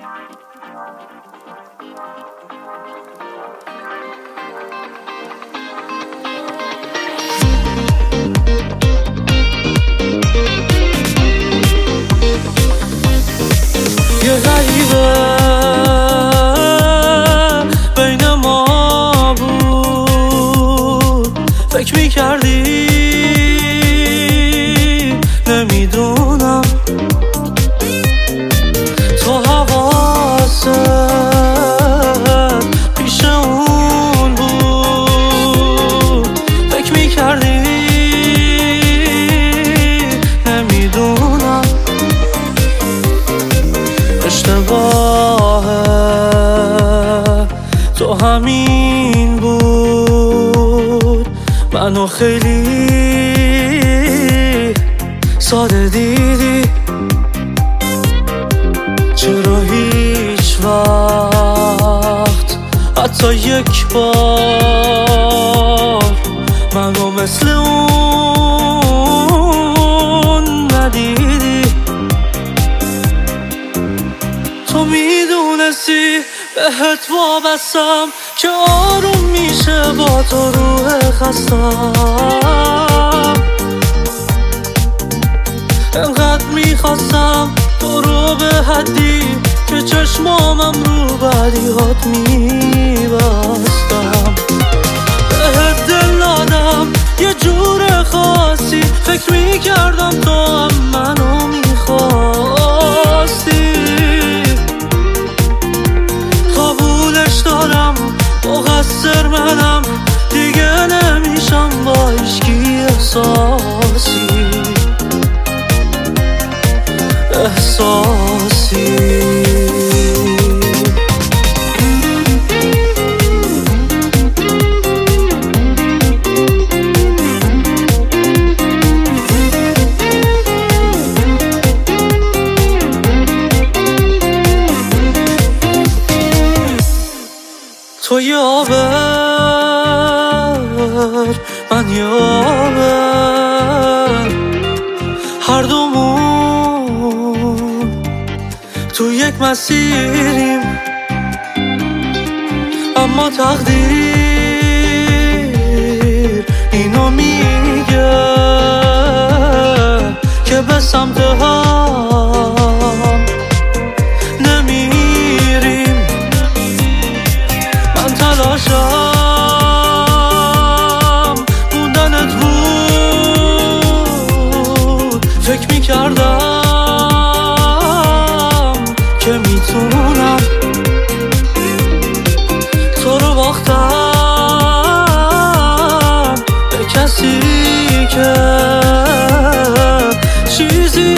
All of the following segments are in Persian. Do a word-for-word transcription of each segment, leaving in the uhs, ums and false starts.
یه غریبه بین ما بود، فکر میکردی نمیدونم تو حواست پیش اون بود، فکر میکردی نمیدونم اشتباهه تو همین بود، منو خیلی ساده دیدی، چرا هیچ وقت حتی یک بار منو مثل اون ندیدی؟ تو میدونستی بهت وابستم که آروم میشه با تو روح خستم، انقدر میخواستم تو رو به حدی که چشمامم رو بدیهات میبستم، بهت دل دادم یه جور خاصی، فکر میکردم تو هم منو میخواستی، قبولش دارم مقصر منم، دیگه نمیشم با هیچکی احساسی احساسی تو یه آبر من یه آبر، هر دومون تو یک مسیریم، اما تقدیر اینو میگه که به سمت هم نمیریم، من تلاشم موندنت بود، فکر میکردم که میتونم تو رو باختم به کسی که چیزی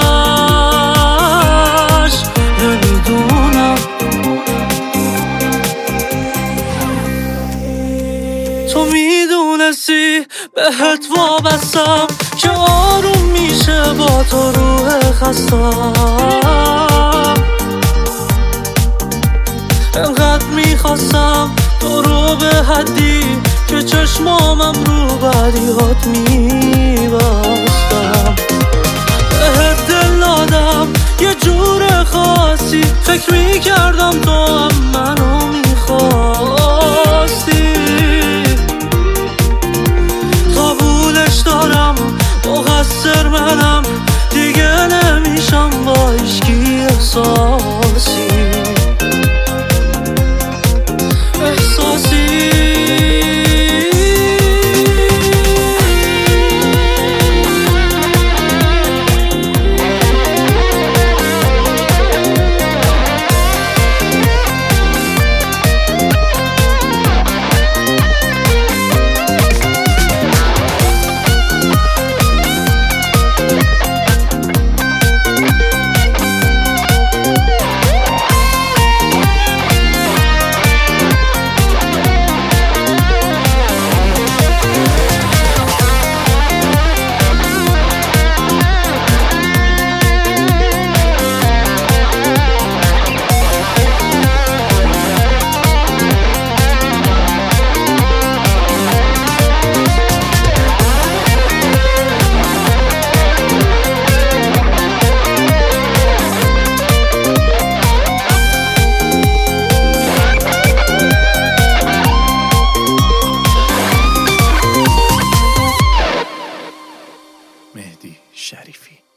ازش نمیدونم، تو میدونستی بهت وابستم که آروم میشه با تو روح خستم، انقدر میخواستم تو رو به حدی که چشمامم رو بدیهات میبستم، بهت دل دادم یه جور خاصی، فکر میکردم تو هم منو میخواستی، قبولش دارم مقصر منم، دیگه نمیشم با هیچکی احساسی احساسی شریفی.